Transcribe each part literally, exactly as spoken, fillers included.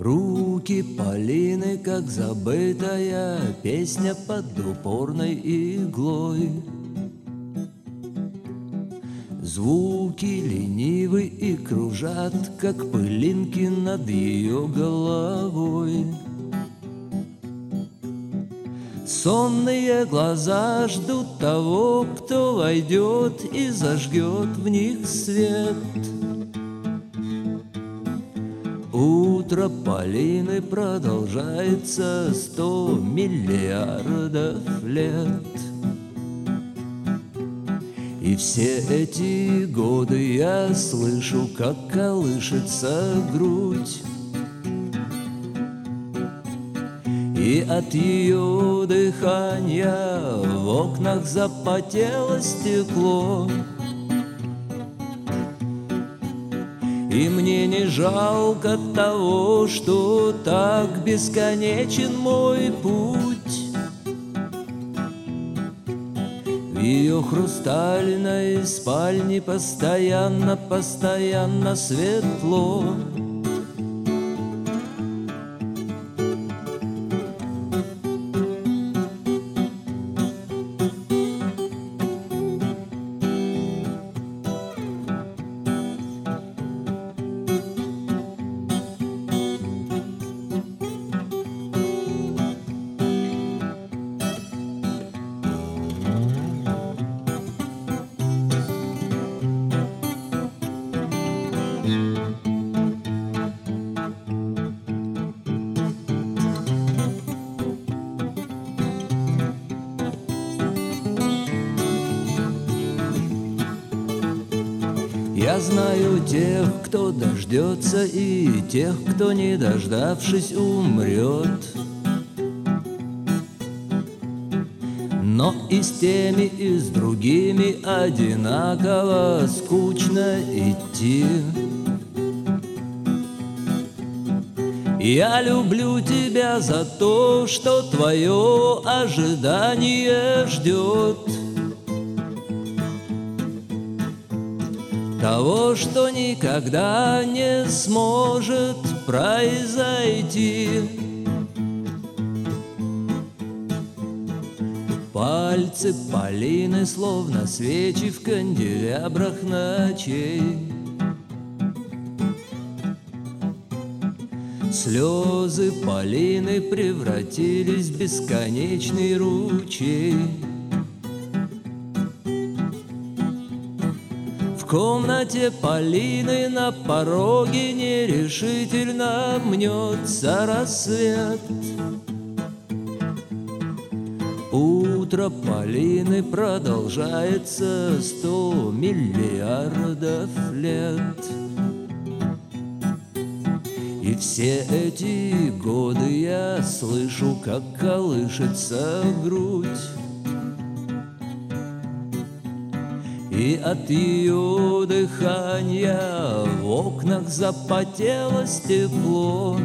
Руки Полины, как забытая песня под упорной иглой. Звуки ленивы и кружат, как пылинки над ее головой. Сонные глаза ждут того, кто войдет и зажгет в них свет. Утро Полины продолжается сто миллиардов лет. И все эти годы я слышу, как колышется грудь, и от ее дыхания в окнах запотело стекло. И мне не жалко того, что так бесконечен мой путь. В ее хрустальной спальне постоянно, постоянно светло. Я знаю тех, кто дождется, и тех, кто, не дождавшись, умрет. Но и с теми, и с другими одинаково скучно идти. Я люблю тебя за то, что твое ожидание ждет того, что никогда не сможет произойти. Пальцы Полины, словно свечи в канделябрах ночей. Слезы Полины превратились в бесконечный ручей. В комнате Полины на пороге нерешительно мнется рассвет. Утро Полины продолжается сто миллиардов лет. И все эти годы я слышу, как колышется грудь, и от ее дыхания в окнах запотело стекло.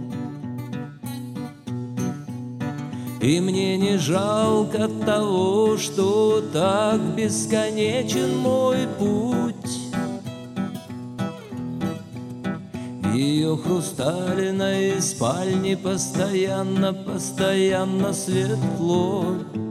И мне не жалко того, что так бесконечен мой путь. В ее хрустальной спальне постоянно, постоянно светло.